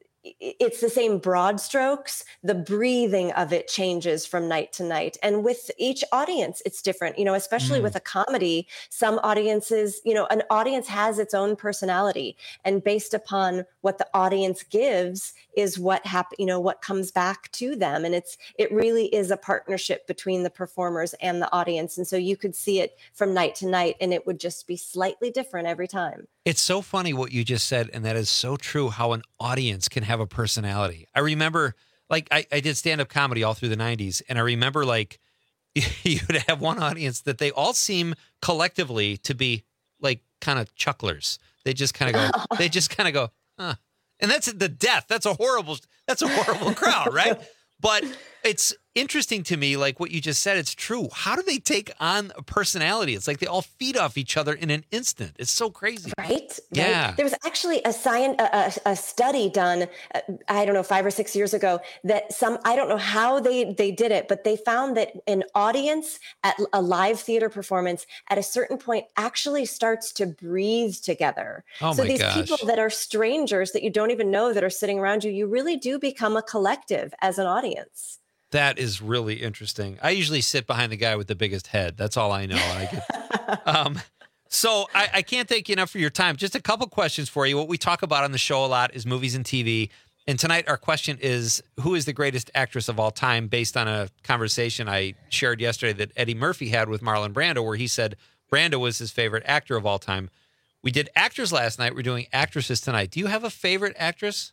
it's the same broad strokes, the breathing of it changes from night to night. And with each audience, it's different, you know, especially Mm. with a comedy, some audiences, you know, an audience has its own personality, and based upon what the audience gives is what hap- you know, what comes back to them. And it's, it really is a partnership between the performers and the audience. And so you could see it from night to night and it would just be slightly different every time. It's so funny what you just said, and that is so true, how an audience can have a personality. I remember, like, I, I did stand-up comedy all through the nineties, and I remember, like, you'd have one audience that they all seem collectively to be, like, kind of chucklers. They just kind of go, they just kind of go, huh. And that's the death. That's a horrible, that's a horrible crowd, right? But it's interesting to me, like what you just said, it's true. How do they take on a personality? It's like they all feed off each other in an instant. It's so crazy. Right? Yeah. Right? There was actually a science, a, a, a study done, uh, I don't know, five or six years ago that some, I don't know how they, they did it, but they found that an audience at a live theater performance at a certain point actually starts to breathe together. Oh so my these gosh. people that are strangers that you don't even know that are sitting around you, you really do become a collective as an audience. That is really interesting. I usually sit behind the guy with the biggest head. That's all I know. And I get, um, so I, I can't thank you enough for your time. Just a couple questions for you. What we talk about on the show a lot is movies and T V. And tonight our question is, who is the greatest actress of all time, based on a conversation I shared yesterday that Eddie Murphy had with Marlon Brando, where he said Brando was his favorite actor of all time. We did actors last night. We're doing actresses tonight. Do you have a favorite actress?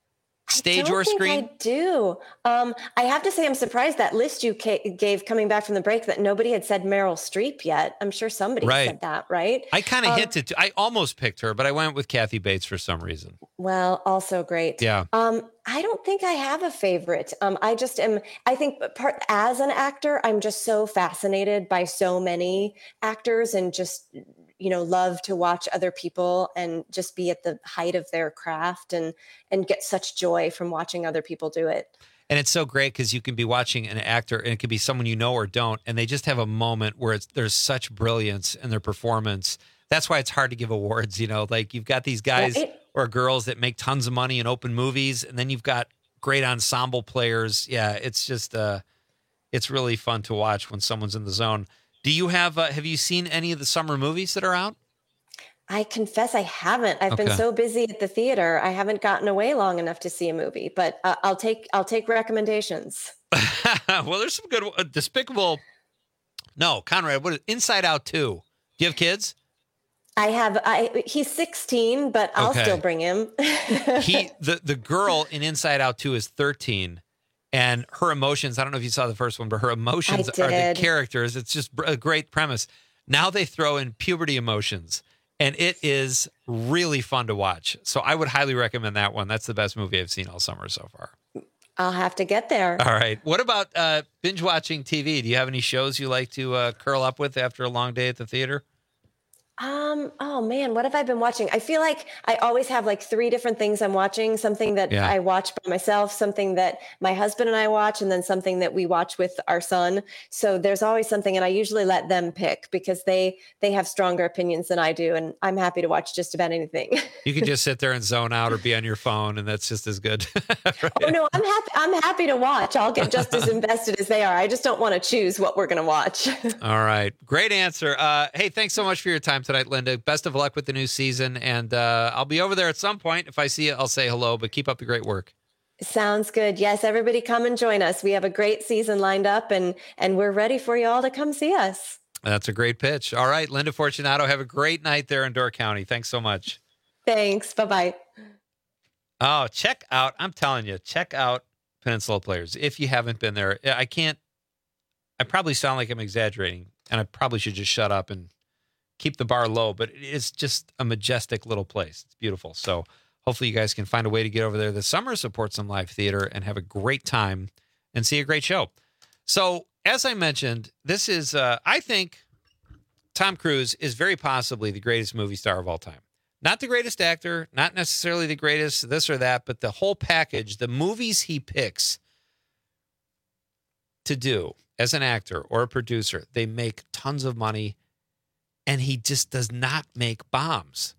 Stage I don't or think screen? I do. Um, I have to say, I'm surprised that list you ca- gave coming back from the break that nobody had said Meryl Streep yet. I'm sure somebody Right. said that, right? I kind of Um, hinted to, I almost picked her, but I went with Kathy Bates for some reason. Well, also great. Yeah. Um, I don't think I have a favorite. Um, I just am, I think part as an actor, I'm just so fascinated by so many actors and just, you know, love to watch other people and just be at the height of their craft and, and get such joy from watching other people do it. And it's so great because you can be watching an actor and it could be someone you know or don't, and they just have a moment where it's, there's such brilliance in their performance. That's why it's hard to give awards. You know, like you've got these guys Right. or girls that make tons of money and open movies, and then you've got great ensemble players. Yeah, it's just, uh, it's really fun to watch when someone's in the zone. Do you have, uh, have you seen any of the summer movies that are out? I confess I haven't. I've been Okay. so busy at the theater. I haven't gotten away long enough to see a movie, but uh, I'll take I'll take recommendations. Well, there's some good, uh, Despicable. No, Conrad, what is Inside Out two? Do you have kids? I have I he's sixteen, but I'll Okay. still bring him. he the the girl in Inside Out two is thirteen, and her emotions, I don't know if you saw the first one, but her emotions I are the did. characters. It's just a great premise. Now they throw in puberty emotions, and it is really fun to watch. So I would highly recommend that one. That's the best movie I've seen all summer so far. I'll have to get there. All right. What about uh, binge watching T V? Do you have any shows you like to uh, curl up with after a long day at the theater? Um, oh man, what have I been watching? I feel like I always have like three different things I'm watching, something that Yeah. I watch by myself, something that my husband and I watch, and then something that we watch with our son. So there's always something, and I usually let them pick because they they have stronger opinions than I do, and I'm happy to watch just about anything. You can just sit there and zone out or be on your phone, and that's just as good. Right? Oh no, I'm happy I'm happy to watch. I'll get just as invested as they are. I just don't want to choose what we're going to watch. All right. Great answer. Uh, hey, thanks so much for your time tonight, Linda. Best of luck with the new season. And uh, I'll be over there at some point. If I see you, I'll say hello, but keep up the great work. Sounds good. Yes, everybody come and join us. We have a great season lined up, and and we're ready for you all to come see us. That's a great pitch. All right, Linda Fortunato, have a great night there in Door County. Thanks so much. Thanks. Bye-bye. Oh, check out, I'm telling you, check out Peninsula Players. If you haven't been there, I can't, I probably sound like I'm exaggerating, and I probably should just shut up and keep the bar low, but it's just a majestic little place. It's beautiful. So hopefully you guys can find a way to get over there this summer, support some live theater, and have a great time and see a great show. So as I mentioned, this is, uh, I think Tom Cruise is very possibly the greatest movie star of all time. Not the greatest actor, not necessarily the greatest this or that, but the whole package, the movies he picks to do as an actor or a producer, they make tons of money. And he just does not make bombs.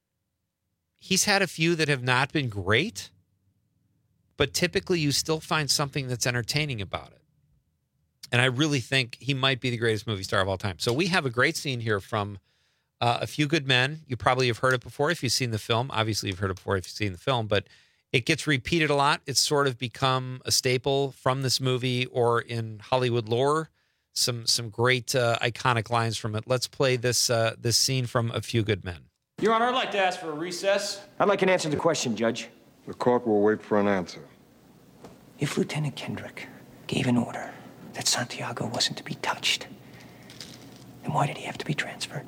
He's had a few that have not been great, but typically you still find something that's entertaining about it. And I really think he might be the greatest movie star of all time. So we have a great scene here from uh, A Few Good Men. You probably have heard it before if you've seen the film. Obviously, you've heard it before if you've seen the film, but it gets repeated a lot. It's sort of become a staple from this movie or in Hollywood lore. Some some great uh, iconic lines from it. Let's play this uh, this scene from A Few Good Men. Your Honor, I'd like to ask for a recess. I'd like an answer to the question, Judge. The court will wait for an answer. If Lieutenant Kendrick gave an order that Santiago wasn't to be touched, then why did he have to be transferred?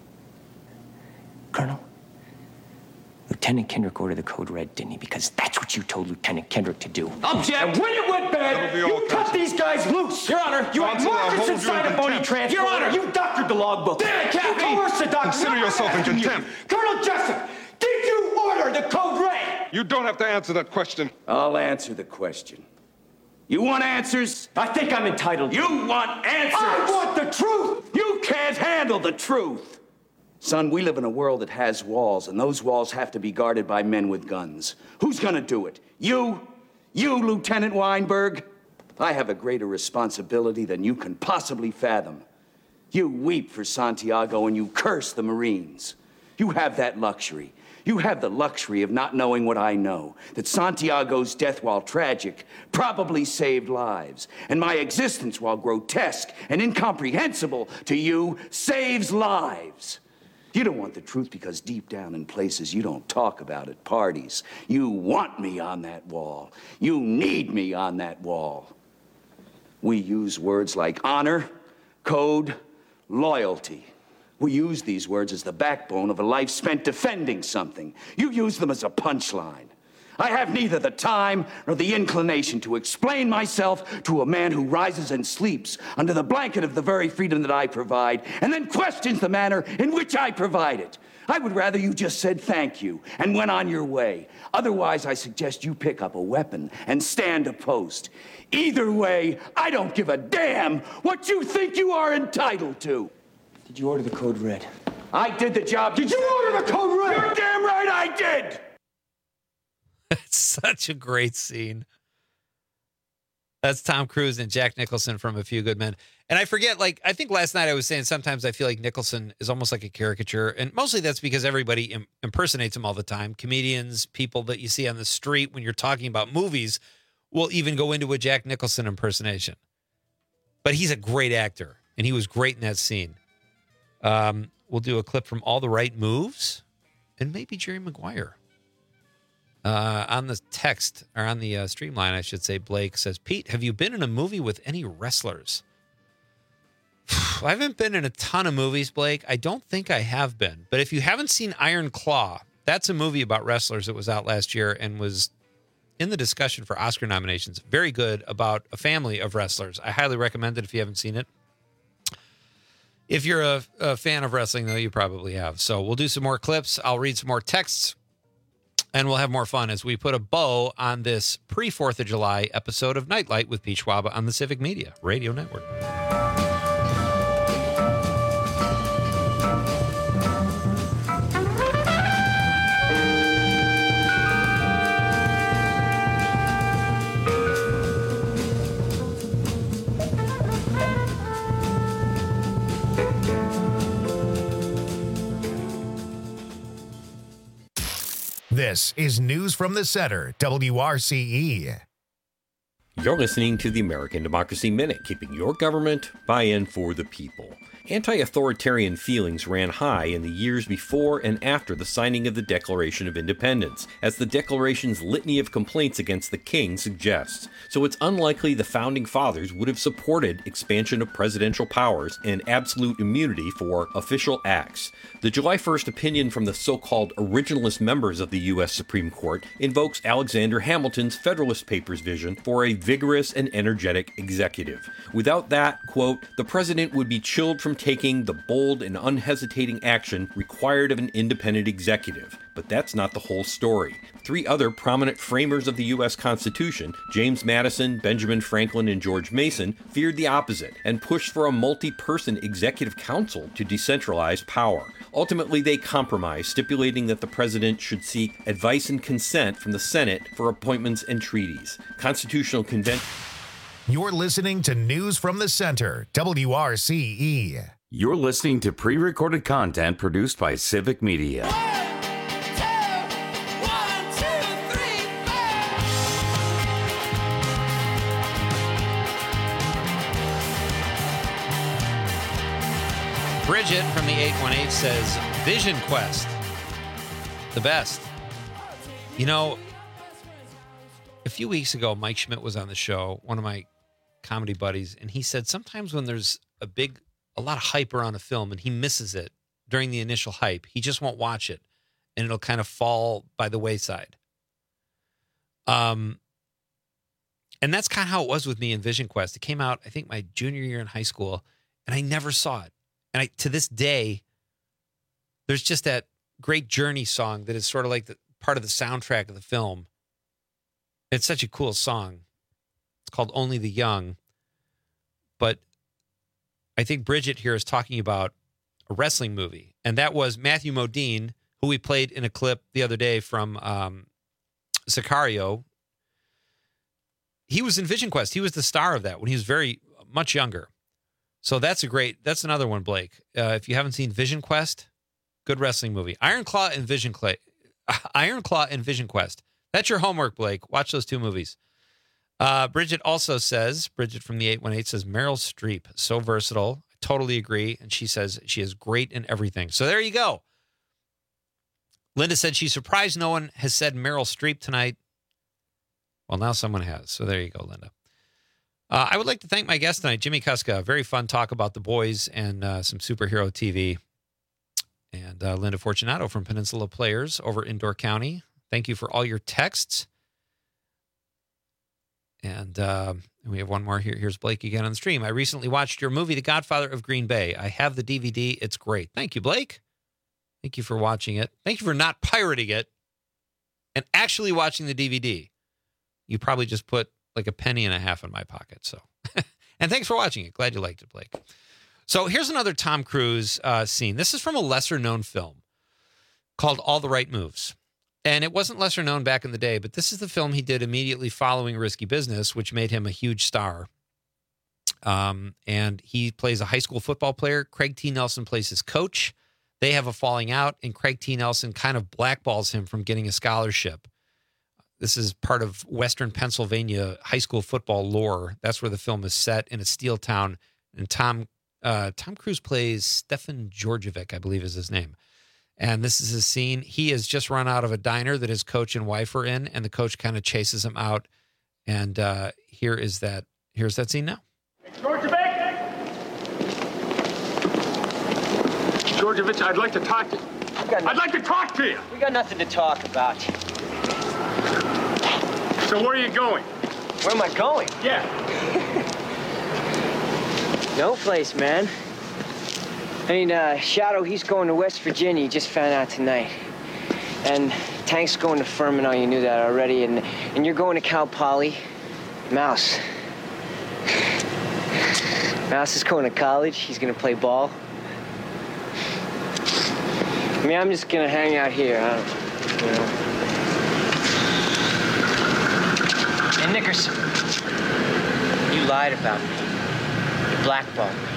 Colonel, Lieutenant Kendrick ordered the code red, didn't he? Because that's what you told Lieutenant Kendrick to do. Object! And when it went bad, you cut these guys loose! Your Honor, you had Marcus inside a phony transfer. Your Honor, you doctored the logbook. Damn it, Captain! You coerced the doctor. Consider yourself in contempt. Colonel Jessup, did you order the code red? You don't have to answer that question. I'll answer the question. You want answers? I think I'm entitled. You want answers? I want the truth! You can't handle the truth! Son, we live in a world that has walls, and those walls have to be guarded by men with guns. Who's gonna do it? You? You, Lieutenant Weinberg? I have a greater responsibility than you can possibly fathom. You weep for Santiago and you curse the Marines. You have that luxury. You have the luxury of not knowing what I know, that Santiago's death, while tragic, probably saved lives, and my existence, while grotesque and incomprehensible to you, saves lives. You don't want the truth because deep down in places you don't talk about at parties, you want me on that wall. You need me on that wall. We use words like honor, code, loyalty. We use these words as the backbone of a life spent defending something. You use them as a punchline. I have neither the time nor the inclination to explain myself to a man who rises and sleeps under the blanket of the very freedom that I provide and then questions the manner in which I provide it. I would rather you just said thank you and went on your way. Otherwise, I suggest you pick up a weapon and stand a post. Either way, I don't give a damn what you think you are entitled to. Did you order the code red? I did the job. Did you order the code red? You're damn right I did! It's such a great scene. That's Tom Cruise and Jack Nicholson from A Few Good Men. And I forget, like, I think last night I was saying sometimes I feel like Nicholson is almost like a caricature. And mostly that's because everybody im- impersonates him all the time. Comedians, people that you see on the street when you're talking about movies will even go into a Jack Nicholson impersonation. But he's a great actor, and he was great in that scene. Um, we'll do a clip from All the Right Moves and maybe Jerry Maguire. Uh, on the text, or on the uh, streamline, I should say, Blake says, Pete, have you been in a movie with any wrestlers? I haven't been in a ton of movies, Blake. I don't think I have been. But if you haven't seen Iron Claw, that's a movie about wrestlers that was out last year and was in the discussion for Oscar nominations. Very good, about a family of wrestlers. I highly recommend it if you haven't seen it. If you're a, a fan of wrestling, though, you probably have. So we'll do some more clips. I'll read some more texts, and we'll have more fun as we put a bow on this pre-fourth of July episode of Nightlight with Pete Schwab on the Civic Media Radio Network. This is News from the Center, W R C E. You're listening to the American Democracy Minute, keeping your government buy-in for the people. Anti-authoritarian feelings ran high in the years before and after the signing of the Declaration of Independence, as the Declaration's litany of complaints against the king suggests. So it's unlikely the Founding Fathers would have supported expansion of presidential powers and absolute immunity for official acts. The July first opinion from the so-called originalist members of the U S Supreme Court invokes Alexander Hamilton's Federalist Papers vision for a vigorous and energetic executive. Without that, quote, the president would be chilled from taking the bold and unhesitating action required of an independent executive. But that's not the whole story. Three other prominent framers of the U S Constitution, James Madison, Benjamin Franklin, and George Mason, feared the opposite and pushed for a multi-person executive council to decentralize power. Ultimately, they compromised, stipulating that the president should seek advice and consent from the Senate for appointments and treaties. Constitutional convention. You're listening to News from the Center, W R C E. You're listening to pre-recorded content produced by Civic Media. Bridget from the eight one eight says, Vision Quest, the best. You know, a few weeks ago, Mike Schmidt was on the show, one of my comedy buddies, and he said sometimes when there's a big, a lot of hype around a film and he misses it during the initial hype, he just won't watch it and it'll kind of fall by the wayside. Um, and that's kind of how it was with me in Vision Quest. It came out, I think, my junior year in high school, and I never saw it. And I, to this day, there's just that great Journey song that is sort of like the part of the soundtrack of the film. It's such a cool song. It's called Only the Young. But I think Bridget here is talking about a wrestling movie. And that was Matthew Modine, who we played in a clip the other day from um, Sicario. He was in Vision Quest. He was the star of that when he was very much younger. So that's a great, that's another one, Blake. Uh, if you haven't seen Vision Quest, good wrestling movie. Iron Claw and Vision Clay, Iron Claw and Vision Quest. That's your homework, Blake. Watch those two movies. Uh, Bridget also says, Bridget from the eight one eight says, Meryl Streep, so versatile. I totally agree. And she says she is great in everything. So there you go. Linda said she's surprised no one has said Meryl Streep tonight. Well, now someone has. So there you go, Linda. Uh, I would like to thank my guest tonight, Jimmy Kuska. Very fun talk about the boys and uh, some superhero T V. And uh, Linda Fortunato from Peninsula Players over in Door County. Thank you for all your texts. And uh, we have one more here. Here's Blake again on the stream. I recently watched your movie, The Godfather of Green Bay. I have the D V D. It's great. Thank you, Blake. Thank you for watching it. Thank you for not pirating it and actually watching the D V D. You probably just put like a penny and a half in my pocket. So, and thanks for watching it. Glad you liked it, Blake. So here's another Tom Cruise uh, scene. This is from a lesser known film called All the Right Moves. And it wasn't lesser known back in the day, but this is the film he did immediately following Risky Business, which made him a huge star. Um, and he plays a high school football player. Craig T. Nelson plays his coach. They have a falling out, and Craig T. Nelson kind of blackballs him from getting a scholarship. This is part of Western Pennsylvania high school football lore. That's where the film is set, in a steel town. And Tom uh, Tom Cruise plays Stefan Georgievic, I believe is his name. And this is a scene. He has just run out of a diner that his coach and wife are in, and the coach kind of chases him out. And uh, here is that. Here's that scene now. Georgievic! Georgievic, I'd like to talk to you. I'd like to talk to you. We got nothing to talk about. So where are you going? Where am I going? Yeah. No place, man. I mean, uh, Shadow, he's going to West Virginia. He just found out tonight. And Tank's going to Furman. Oh, you knew that already. And and you're going to Cal Poly. Mouse. Mouse is going to college. He's going to play ball. I mean, I'm just going to hang out here. I don't, you know. Hey, Nickerson, you lied about me. You blackballed me.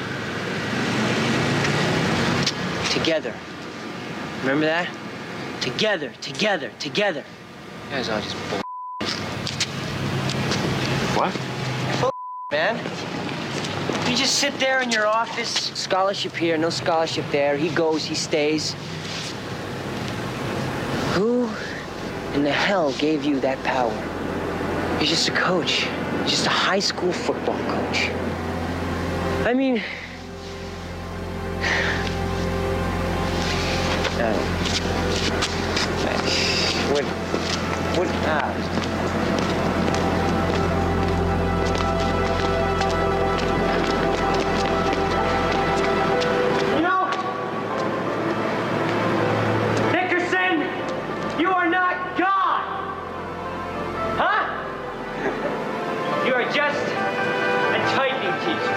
Together. Remember that? Together, together, together. You guys all just bull. What? Bull, man. You just sit there in your office. Scholarship here, no scholarship there. He goes, he stays. Who in the hell gave you that power? You're just a coach. You're just a high school football coach. I mean, uh, what, what, ah. You know, Nickerson, you are not God. Huh? You are just a typing teacher.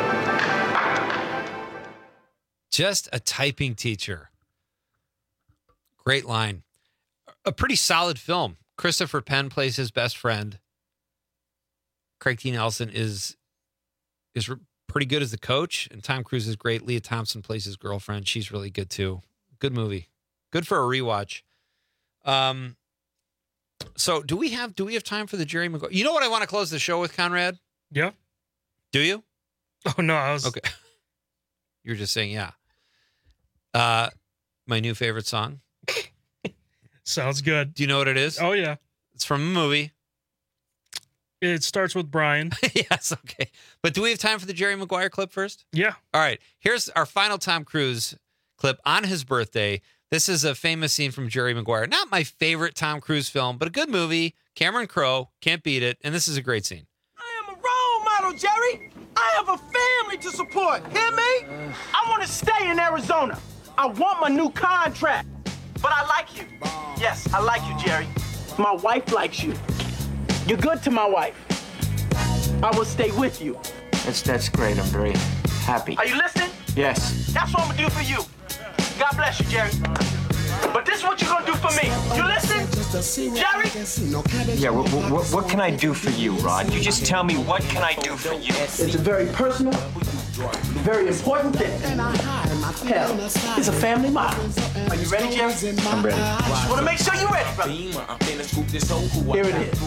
Just a typing teacher. Great line. A pretty solid film. Christopher Penn plays his best friend. Craig T. Nelson is is pretty good as the coach, and Tom Cruise is great. Leah Thompson plays his girlfriend. She's really good too. Good movie. Good for a rewatch. Um. So do we have do we have time for the Jerry Maguire? You know what I want to close the show with, Conrad? Yeah. Do you? Oh no, I was okay. You're just saying yeah. Uh, my new favorite song. Sounds good. Do you know what it is? Oh yeah, it's from a movie. It starts with Brian. Yes, okay. But do we have time for the Jerry Maguire clip first? Yeah. All right. Here's our final Tom Cruise clip on his birthday. This is a famous scene from Jerry Maguire. Not my favorite Tom Cruise film, but a good movie. Cameron Crowe, can't beat it. And this is a great scene. I am a role model, Jerry. I have a family to support. Hear me? I want to stay in Arizona. I want my new contract. But I like you. Yes, I like you, Jerry. My wife likes you. You're good to my wife. I will stay with you. That's that's great. I'm very happy. Are you listening? Yes. That's what I'm gonna do for you. God bless you, Jerry. But this is what you're gonna do for me. You listen, Jerry? Yeah, what, what, what can I do for you, Rod? You just tell me, what can I do for you? It's a very personal, very important thing. Hell, it's a family matter. Are you ready, Jerry? I'm ready. Just wanna make sure you're ready, brother. Here it is.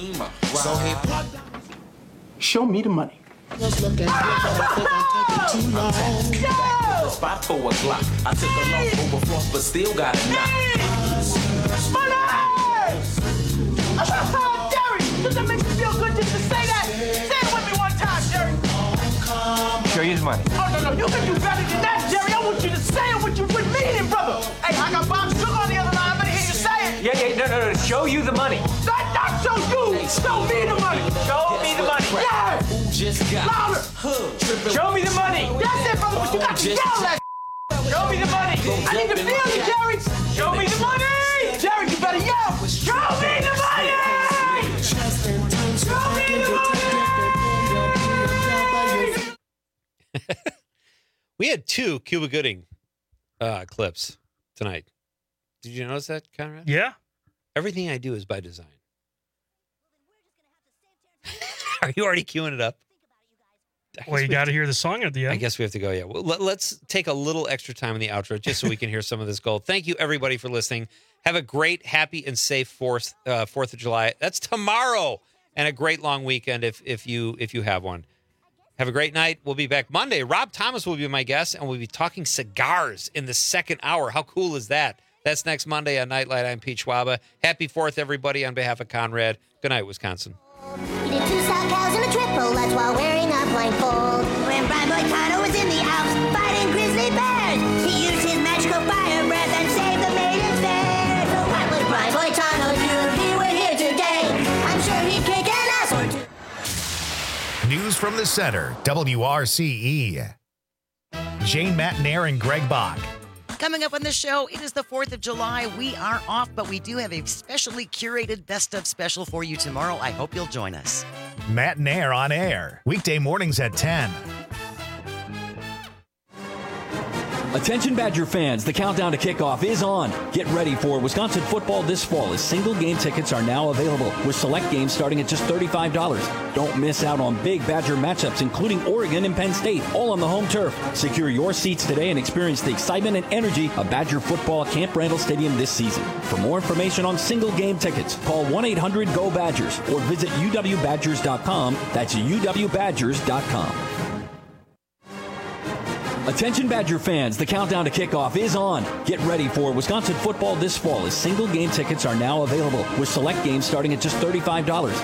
Show me the money. Spot four o'clock. I took a loss over floss, but still got a knock. Money! Jerry, does that make you feel good just to say that? Say it with me one time, Jerry. Show you the money. Oh, no, no, you can do better than that, Jerry. I want you to say it with you with meaning, brother. Hey, I got Bob Sugar on the other line. I better hear you say it. Yeah, yeah, no, no, no. Show you the money. That not show you. Show me the money. Show me the money. Yeah. Louder. Show me the money. That's it, brother, but you got to yell that. Show me the money. I need to feel you, Jerry. Show me the money. Jerry, you better yell. Show me the money. Show me the money. We had two Cuba Gooding uh, clips tonight. Did you notice that, Conrad? Yeah. Everything I do is by design. Are you already queuing it up? Well, you got to hear the song at the end. I guess we have to go, yeah. Well, let, let's take a little extra time in the outro just so we can hear some of this gold. Thank you, everybody, for listening. Have a great, happy, and safe fourth, uh, fourth of July. That's tomorrow. And a great long weekend if if you if you have one. Have a great night. We'll be back Monday. Rob Thomas will be my guest, and we'll be talking cigars in the second hour. How cool is that? That's next Monday on Nightlight. I'm Pete Schwaba. Happy fourth, everybody, on behalf of Conrad. Good night, Wisconsin. He did two sock cows and a triple, that's while wearing a blindfold. When Brian Boitano was in the Alps fighting grizzly bears, he used his magical fire breath and saved the maidens there. So what would Brian Boitano do if he were here today? I'm sure he'd kick an ass or two. News from the center, W R C E. Jane Matnair and Greg Bach. Coming up on the show, it is the fourth of July. We are off, but we do have a specially curated best of special for you tomorrow. I hope you'll join us. Matnair on air, weekday mornings at ten. Attention Badger fans, the countdown to kickoff is on. Get ready for Wisconsin football this fall as single game tickets are now available with select games starting at just thirty-five dollars. Don't miss out on big Badger matchups including Oregon and Penn State, all on the home turf. Secure your seats today and experience the excitement and energy of Badger football at Camp Randall Stadium this season. For more information on single game tickets, call one eight hundred go Badgers or visit u w badgers dot com. That's u w badgers dot com. Attention Badger fans, the countdown to kickoff is on. Get ready for Wisconsin football this fall as single game tickets are now available with select games starting at just thirty-five dollars.